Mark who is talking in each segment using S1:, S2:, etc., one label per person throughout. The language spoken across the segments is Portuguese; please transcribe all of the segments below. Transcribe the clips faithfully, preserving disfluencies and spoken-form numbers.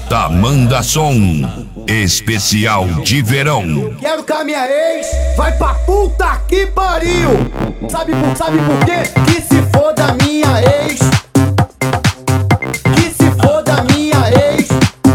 S1: Batata manda som especial de verão.
S2: Quero que a minha ex vai pra puta que pariu. Sabe por, sabe por quê? Que se foda a minha ex. Que se foda a minha ex.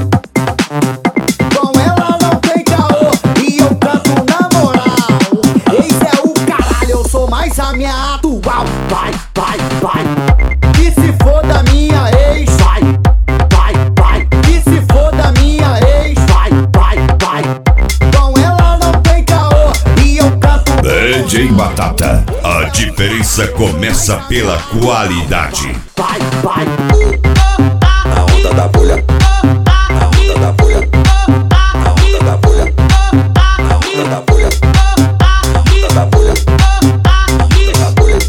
S2: Com ela não tem caô e eu canto na moral. Ex é o caralho, eu sou mais a minha atual. Vai, vai, vai. Que se foda a minha ex. Vai, vai, vai. Que se foda a minha ex. Vai, vai, vai. Com ela não tem caô e eu canto.
S1: D J Batata, a diferença começa pela qualidade.
S2: Vai, vai.
S3: A onda da bolha. A onda da bolha. A onda da bolha. A onda da bolha. A onda da bolha. A onda da bolha.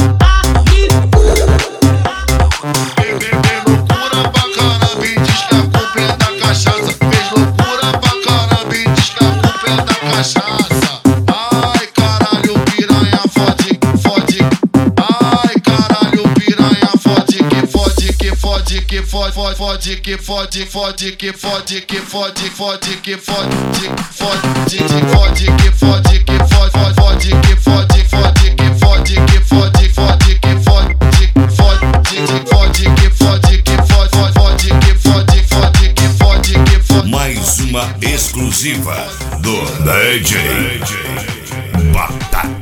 S4: Fez loucura pra caramba e diz que a culpa é da cachaça. Fez loucura pra caramba e diz que a culpa é da cachaça. Ai caralho, piranha fode, fode. Ai caralho, piranha fode, que fode, que fode, que fode, fode, fode, que fode, fode, que fode, que fode, fode, que fode, fode, que fode, que fode, que fode, fode, fode, que fode, fode, que fode, que fode, fode, que fode, fode, que fode, que fode, fode, fode, que fode, fode, que fode, que fode.
S1: Mais uma exclusiva do D J Batata.